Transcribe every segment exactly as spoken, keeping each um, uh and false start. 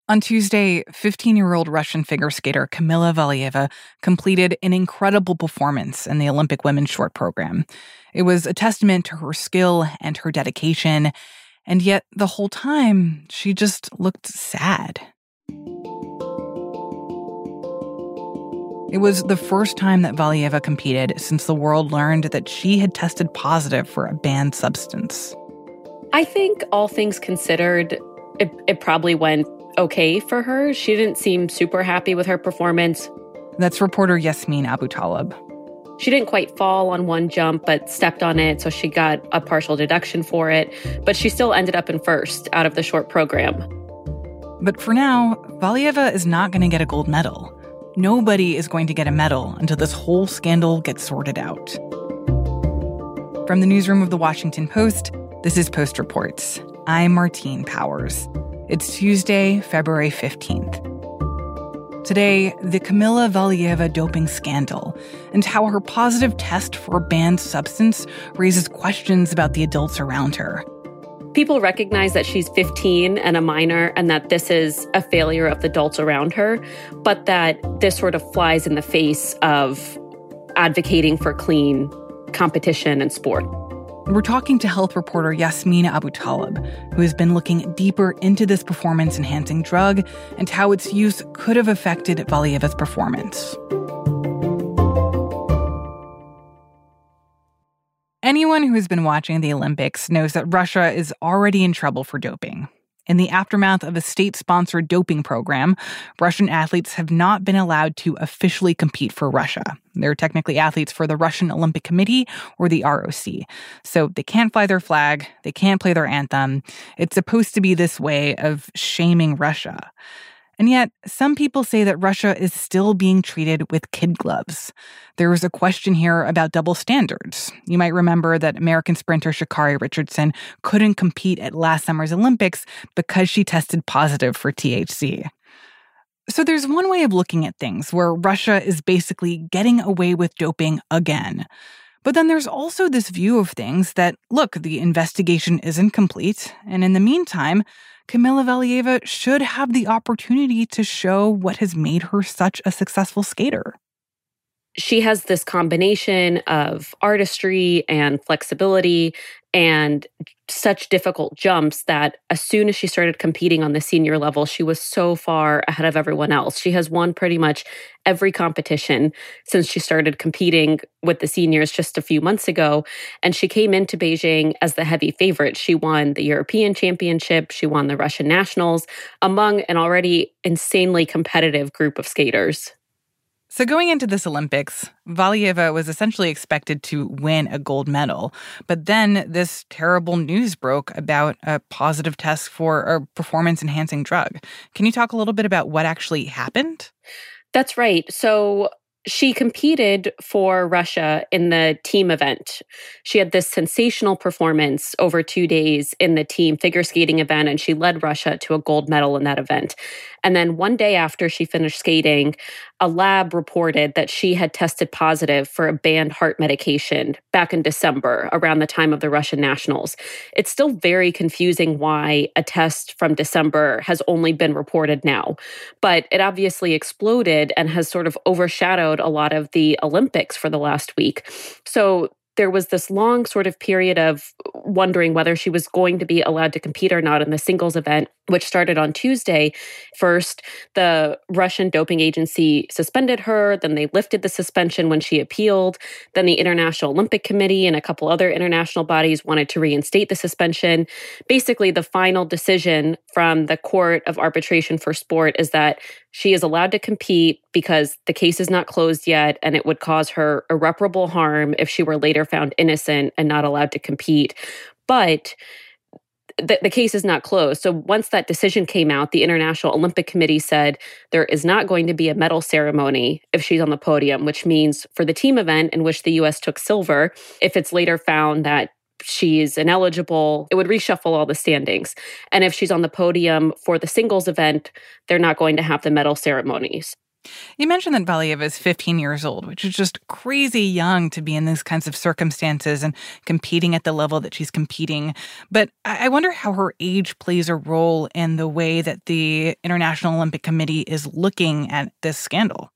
On Tuesday, fifteen-year-old Russian figure skater Kamila Valieva completed an incredible performance in the Olympic women's short program. It was a testament to her skill and her dedication, and yet the whole time, she just looked sad. It was the first time that Valieva competed since the world learned that she had tested positive for a banned substance. I think, all things considered, it, it probably went okay for her. She didn't seem super happy with her performance. That's reporter Yasmin Abutaleb. She didn't quite fall on one jump, but stepped on it, so she got a partial deduction for it. But she still ended up in first out of the short program. But for now, Valieva is not going to get a gold medal. Nobody is going to get a medal until this whole scandal gets sorted out. From the newsroom of The Washington Post, this is Post Reports. I'm Martine Powers. It's Tuesday, February fifteenth. Today, the Kamila Valieva doping scandal and how her positive test for a banned substance raises questions about the adults around her. People recognize that she's fifteen and a minor and that this is a failure of the adults around her, but that this sort of flies in the face of advocating for clean competition and sport. We're talking to health reporter Yasmin Abutaleb, who has been looking deeper into this performance-enhancing drug and how its use could have affected Valieva's performance. Anyone who has been watching the Olympics knows that Russia is already in trouble for doping. In the aftermath of a state-sponsored doping program, Russian athletes have not been allowed to officially compete for Russia. They're technically athletes for the Russian Olympic Committee, or the R O C. So they can't fly their flag, they can't play their anthem. It's supposed to be this way of shaming Russia. And yet, some people say that Russia is still being treated with kid gloves. There was a question here about double standards. You might remember that American sprinter Sha'Carri Richardson couldn't compete at last summer's Olympics because she tested positive for T H C. So there's one way of looking at things where Russia is basically getting away with doping again. But then there's also this view of things that, look, the investigation isn't complete, and in the meantime, Kamila Valieva should have the opportunity to show what has made her such a successful skater. She has this combination of artistry and flexibility and such difficult jumps that as soon as she started competing on the senior level, she was so far ahead of everyone else. She has won pretty much every competition since she started competing with the seniors just a few months ago. And she came into Beijing as the heavy favorite. She won the European Championship. She won the Russian Nationals among an already insanely competitive group of skaters. So going into this Olympics, Valieva was essentially expected to win a gold medal. But then this terrible news broke about a positive test for a performance-enhancing drug. Can you talk a little bit about what actually happened? That's right. So she competed for Russia in the team event. She had this sensational performance over two days in the team figure skating event, and she led Russia to a gold medal in that event. And then one day after she finished skating, a lab reported that she had tested positive for a banned heart medication back in December, around the time of the Russian Nationals. It's still very confusing why a test from December has only been reported now. But it obviously exploded and has sort of overshadowed a lot of the Olympics for the last week. So there was this long sort of period of wondering whether she was going to be allowed to compete or not in the singles event, which started on Tuesday. First, the Russian doping agency suspended her. Then they lifted the suspension when she appealed. Then the International Olympic Committee and a couple other international bodies wanted to reinstate the suspension. Basically, the final decision from the Court of Arbitration for Sport is that she is allowed to compete because the case is not closed yet, and it would cause her irreparable harm if she were later found innocent and not allowed to compete. But the, the case is not closed. So once that decision came out, the International Olympic Committee said there is not going to be a medal ceremony if she's on the podium, which means for the team event in which the U S took silver, if it's later found that she's ineligible, it would reshuffle all the standings. And if she's on the podium for the singles event, they're not going to have the medal ceremonies. You mentioned that Valieva is fifteen years old, which is just crazy young to be in these kinds of circumstances and competing at the level that she's competing. But I wonder how her age plays a role in the way that the International Olympic Committee is looking at this scandal.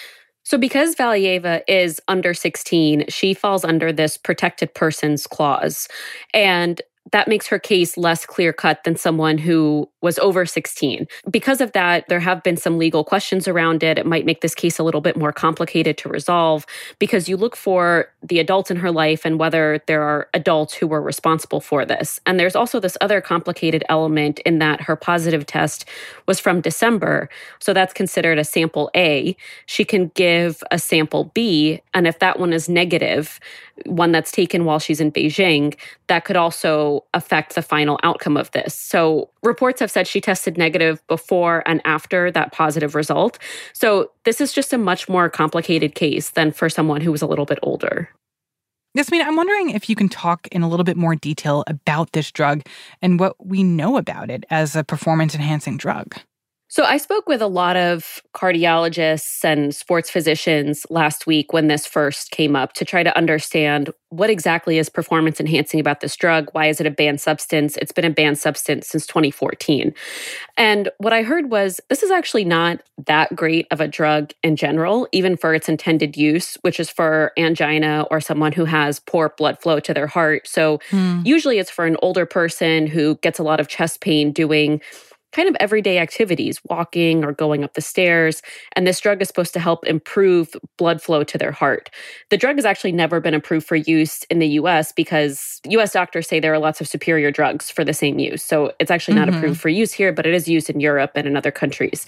So because Valieva is under sixteen, she falls under this protected persons clause. And that makes her case less clear-cut than someone who was over sixteen. Because of that, there have been some legal questions around it. It might make this case a little bit more complicated to resolve because you look for the adults in her life and whether there are adults who were responsible for this. And there's also this other complicated element in that her positive test was from December. So that's considered a sample A. She can give a sample B, and if that one is negative, one that's taken while she's in Beijing, that could also affect the final outcome of this. So reports have said she tested negative before and after that positive result. So this is just a much more complicated case than for someone who was a little bit older. Yasmeen, I'm wondering if you can talk in a little bit more detail about this drug and what we know about it as a performance-enhancing drug. So I spoke with a lot of cardiologists and sports physicians last week when this first came up to try to understand what exactly is performance enhancing about this drug. Why is it a banned substance? It's been a banned substance since twenty fourteen. And what I heard was this is actually not that great of a drug in general, even for its intended use, which is for angina or someone who has poor blood flow to their heart. So hmm. usually it's for an older person who gets a lot of chest pain doing kind of everyday activities, walking or going up the stairs. And this drug is supposed to help improve blood flow to their heart. The drug has actually never been approved for use in the U S because U S doctors say there are lots of superior drugs for the same use. So it's actually not mm-hmm. approved for use here, but it is used in Europe and in other countries.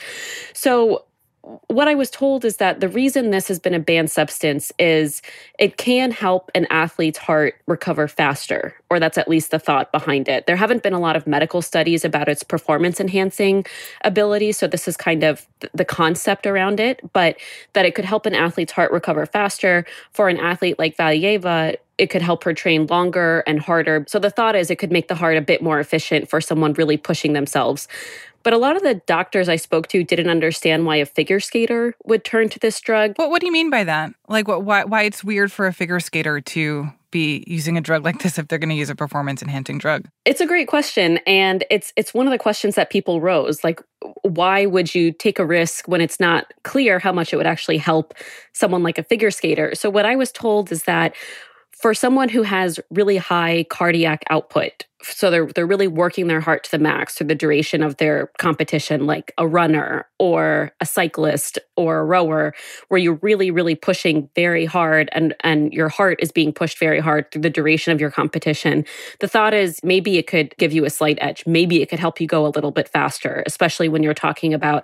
So what I was told is that the reason this has been a banned substance is it can help an athlete's heart recover faster, or that's at least the thought behind it. There haven't been a lot of medical studies about its performance-enhancing ability, so this is kind of the concept around it, but that it could help an athlete's heart recover faster. For an athlete like Valieva, it could help her train longer and harder. So the thought is it could make the heart a bit more efficient for someone really pushing themselves. But a lot of the doctors I spoke to didn't understand why a figure skater would turn to this drug. What What do you mean by that? Like, what? Why? Why it's weird for a figure skater to be using a drug like this if they're going to use a performance-enhancing drug? It's a great question, and it's it's one of the questions that people rose. Like, why would you take a risk when it's not clear how much it would actually help someone like a figure skater? So what I was told is that for someone who has really high cardiac output, so they're they're really working their heart to the max through the duration of their competition, like a runner or a cyclist or a rower, where you're really, really pushing very hard and, and your heart is being pushed very hard through the duration of your competition. The thought is maybe it could give you a slight edge. Maybe it could help you go a little bit faster, especially when you're talking about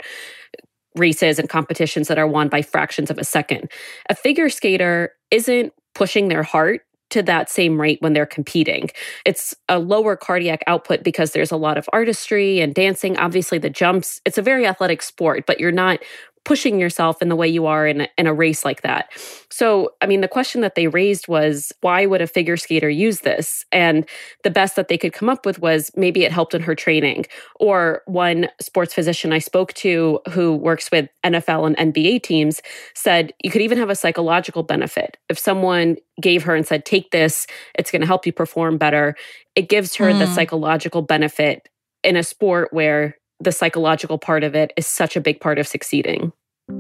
races and competitions that are won by fractions of a second. A figure skater isn't pushing their heart to that same rate when they're competing. It's a lower cardiac output because there's a lot of artistry and dancing. Obviously, the jumps, it's a very athletic sport, but you're not pushing yourself in the way you are in a, in a race like that. So, I mean, the question that they raised was, why would a figure skater use this? And the best that they could come up with was maybe it helped in her training. Or one sports physician I spoke to who works with N F L and N B A teams said you could even have a psychological benefit. If someone gave her and said, take this, it's going to help you perform better, it gives her mm. the psychological benefit in a sport where the psychological part of it is such a big part of succeeding.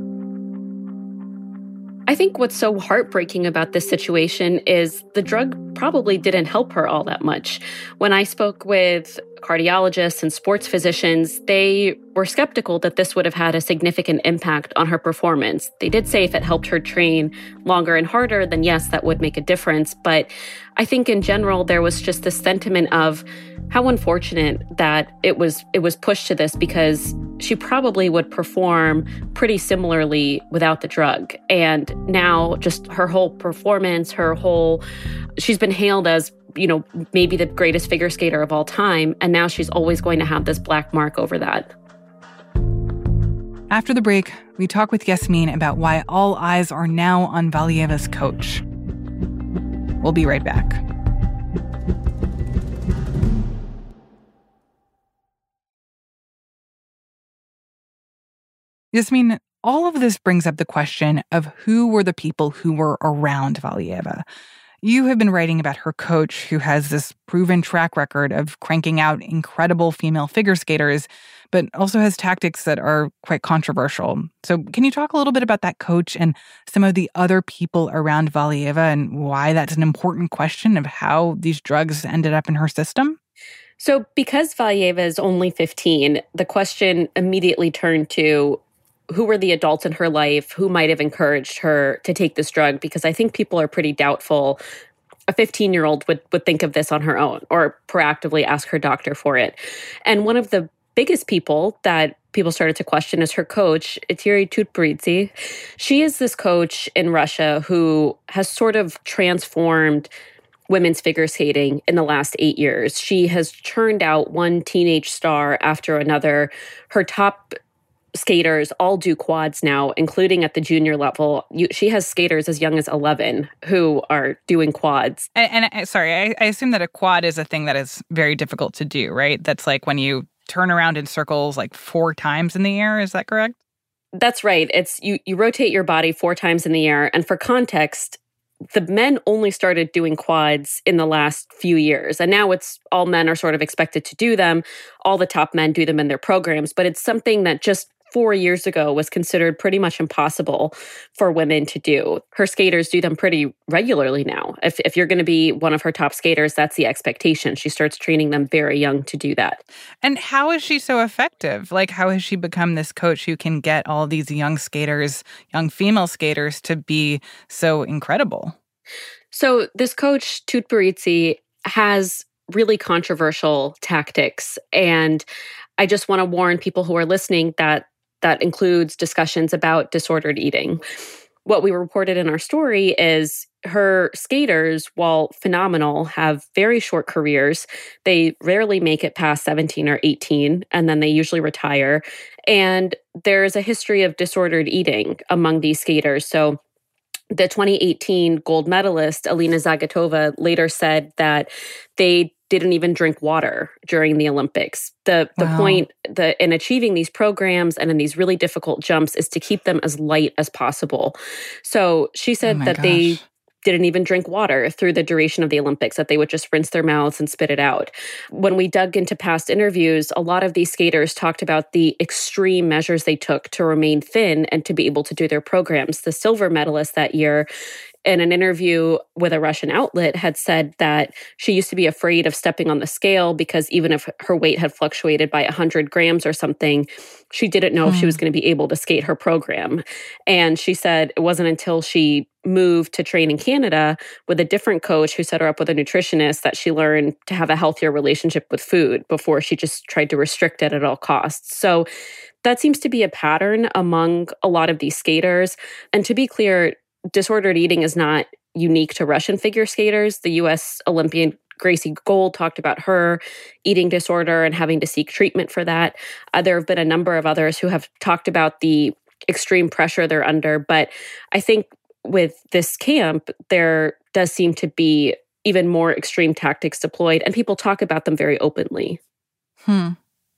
I think what's so heartbreaking about this situation is the drug probably didn't help her all that much. When I spoke with cardiologists and sports physicians, they were skeptical that this would have had a significant impact on her performance. They did say if it helped her train longer and harder, then yes, that would make a difference. But I think in general, there was just this sentiment of how unfortunate that it was it was pushed to this, because she probably would perform pretty similarly without the drug. And now just her whole performance, her whole, she's been hailed as, you know, maybe the greatest figure skater of all time. And now she's always going to have this black mark over that. After the break, we talk with Yasmeen about why all eyes are now on Valieva's coach. We'll be right back. Yasmeen, all of this brings up the question of who were the people who were around Valieva. You have been writing about her coach, who has this proven track record of cranking out incredible female figure skaters, but also has tactics that are quite controversial. So can you talk a little bit about that coach and some of the other people around Valieva and why that's an important question of how these drugs ended up in her system? So because Valieva is only fifteen, the question immediately turned to who were the adults in her life who might have encouraged her to take this drug, because I think people are pretty doubtful a fifteen-year-old would, would think of this on her own or proactively ask her doctor for it. And one of the biggest people that people started to question is her coach, Eteri Tutberidze. She is this coach in Russia who has sort of transformed women's figure skating in the last eight years. She has churned out one teenage star after another. Her top skaters all do quads now, including at the junior level. You, she has skaters as young as eleven who are doing quads. And, and sorry, I, I assume that a quad is a thing that is very difficult to do, right? That's like when you turn around in circles like four times in the air. Is that correct? That's right. It's you, you rotate your body four times in the air. And for context, the men only started doing quads in the last few years. And now it's all men are sort of expected to do them. All the top men do them in their programs. But it's something that just four years ago was considered pretty much impossible for women to do. Her skaters do them pretty regularly now. If, if you're going to be one of her top skaters, that's the expectation. She starts training them very young to do that. And how is she so effective? Like, how has she become this coach who can get all these young skaters, young female skaters, to be so incredible? So this coach, Tutberidze, has really controversial tactics. And I just want to warn people who are listening that that includes discussions about disordered eating. What we reported in our story is her skaters, while phenomenal, have very short careers. They rarely make it past seventeen or eighteen, and then they usually retire. And there's a history of disordered eating among these skaters. So the twenty eighteen gold medalist, Alina Zagatova, later said that they didn't even drink water during the Olympics. The the wow. point the, in achieving these programs and in these really difficult jumps is to keep them as light as possible. So she said oh that gosh. they didn't even drink water through the duration of the Olympics, that they would just rinse their mouths and spit it out. When we dug into past interviews, a lot of these skaters talked about the extreme measures they took to remain thin and to be able to do their programs. The silver medalist that year, in an interview with a Russian outlet, had said that she used to be afraid of stepping on the scale because even if her weight had fluctuated by one hundred grams or something, she didn't know mm. if she was going to be able to skate her program. And she said it wasn't until she moved to train in Canada with a different coach who set her up with a nutritionist that she learned to have a healthier relationship with food before she just tried to restrict it at all costs. So that seems to be a pattern among a lot of these skaters. And to be clear, disordered eating is not unique to Russian figure skaters. The U S Olympian Gracie Gold talked about her eating disorder and having to seek treatment for that. Uh, there have been a number of others who have talked about the extreme pressure they're under. But I think with this camp, there does seem to be even more extreme tactics deployed, and people talk about them very openly. Hmm.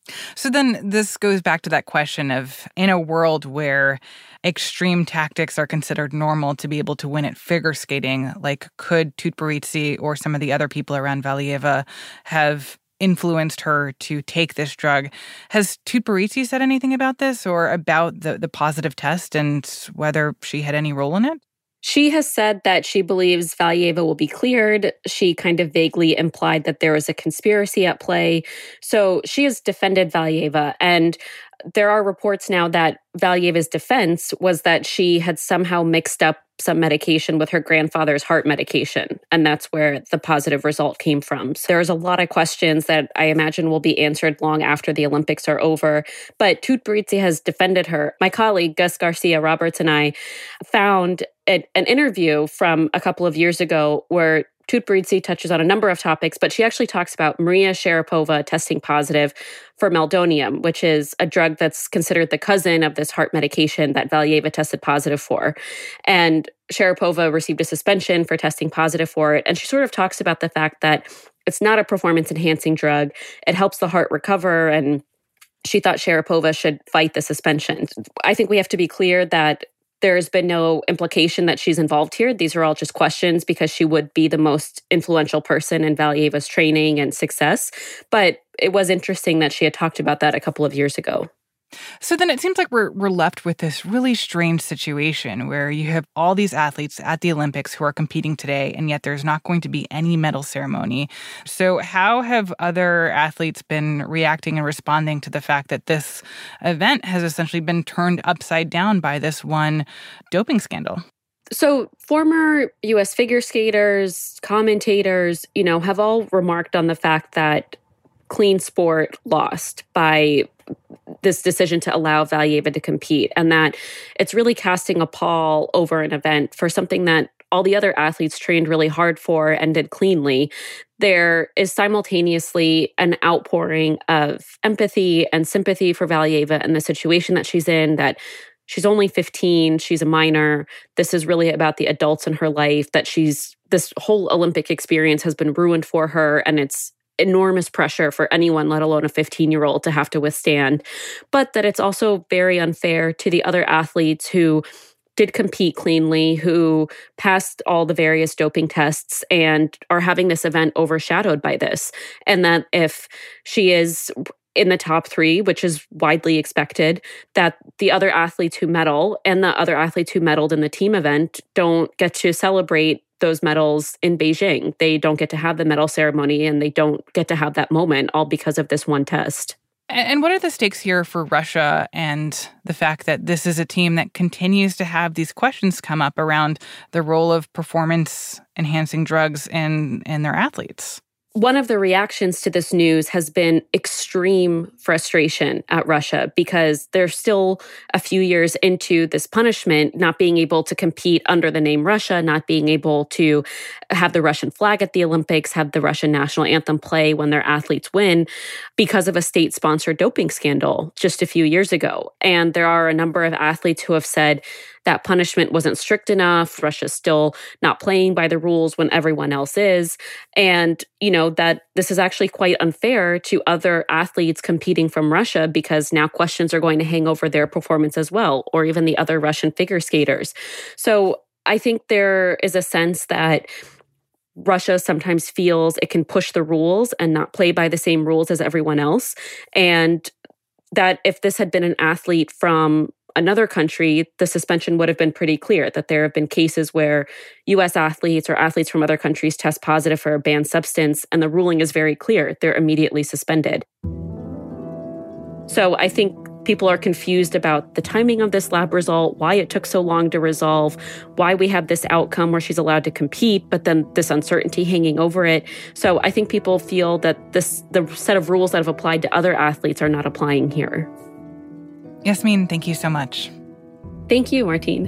So then this goes back to that question of, in a world where extreme tactics are considered normal to be able to win at figure skating, like could Tutberidze or some of the other people around Valieva have influenced her to take this drug? Has Tutberidze said anything about this or about the, the positive test and whether she had any role in it? She has said that she believes Valieva will be cleared. She kind of vaguely implied that there was a conspiracy at play. So she has defended Valieva. And there are reports now that Valieva's defense was that she had somehow mixed up some medication with her grandfather's heart medication. And that's where the positive result came from. So there's a lot of questions that I imagine will be answered long after the Olympics are over. But Tutberidze has defended her. My colleague, Gus Garcia Roberts, and I found a, an interview from a couple of years ago where Tutberidze touches on a number of topics, but she actually talks about Maria Sharapova testing positive for meldonium, which is a drug that's considered the cousin of this heart medication that Valieva tested positive for. And Sharapova received a suspension for testing positive for it. And she sort of talks about the fact that it's not a performance-enhancing drug. It helps the heart recover and she thought Sharapova should fight the suspension. I think we have to be clear that there's been no implication that she's involved here. These are all just questions because she would be the most influential person in Valieva's training and success. But it was interesting that she had talked about that a couple of years ago. So then it seems like we're we're left with this really strange situation where you have all these athletes at the Olympics who are competing today, and yet there's not going to be any medal ceremony. So how have other athletes been reacting and responding to the fact that this event has essentially been turned upside down by this one doping scandal? So former U S figure skaters, commentators, you know, have all remarked on the fact that clean sport lost by this decision to allow Valieva to compete, and that it's really casting a pall over an event for something that all the other athletes trained really hard for and did cleanly. There is simultaneously an outpouring of empathy and sympathy for Valieva and the situation that she's in, that she's only fifteen, she's a minor. This is really about the adults in her life, that she's, this whole Olympic experience has been ruined for her, and it's enormous pressure for anyone, let alone a fifteen-year-old, to have to withstand. But that it's also very unfair to the other athletes who did compete cleanly, who passed all the various doping tests and are having this event overshadowed by this. And that if she is in the top three, which is widely expected, that the other athletes who medal and the other athletes who medaled in the team event don't get to celebrate those medals in Beijing. They don't get to have the medal ceremony, and they don't get to have that moment, all because of this one test. And what are the stakes here for Russia and the fact that this is a team that continues to have these questions come up around the role of performance-enhancing drugs in, in their athletes? One of the reactions to this news has been extreme frustration at Russia, because they're still a few years into this punishment, not being able to compete under the name Russia, not being able to have the Russian flag at the Olympics, have the Russian national anthem play when their athletes win, because of a state-sponsored doping scandal just a few years ago. And there are a number of athletes who have said that punishment wasn't strict enough. Russia's still not playing by the rules when everyone else is. And, you know, that this is actually quite unfair to other athletes competing from Russia, because now questions are going to hang over their performance as well, or even the other Russian figure skaters. So I think there is a sense that Russia sometimes feels it can push the rules and not play by the same rules as everyone else. And that if this had been an athlete from another country, the suspension would have been pretty clear, that there have been cases where U S athletes or athletes from other countries test positive for a banned substance, and the ruling is very clear. They're immediately suspended. So I think people are confused about the timing of this lab result, why it took so long to resolve, why we have this outcome where she's allowed to compete, but then this uncertainty hanging over it. So I think people feel that this the set of rules that have applied to other athletes are not applying here. Yasmeen, thank you so much. Thank you, Martine.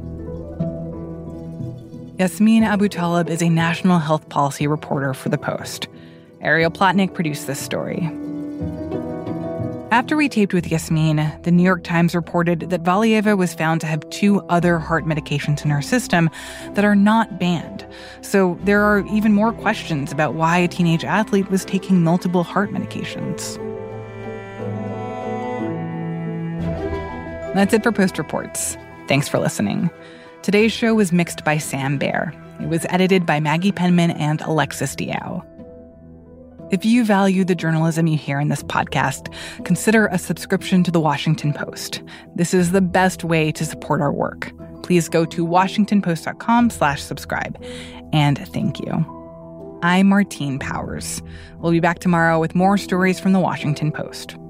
Yasmeen Abutaleb is a national health policy reporter for The Post. Ariel Plotnick produced this story. After we taped with Yasmeen, the New York Times reported that Valieva was found to have two other heart medications in her system that are not banned. So there are even more questions about why a teenage athlete was taking multiple heart medications. That's it for Post Reports. Thanks for listening. Today's show was mixed by Sam Baer. It was edited by Maggie Penman and Alexis Diao. If you value the journalism you hear in this podcast, consider a subscription to The Washington Post. This is the best way to support our work. Please go to washingtonpost.com slash subscribe. And thank you. I'm Martine Powers. We'll be back tomorrow with more stories from The Washington Post.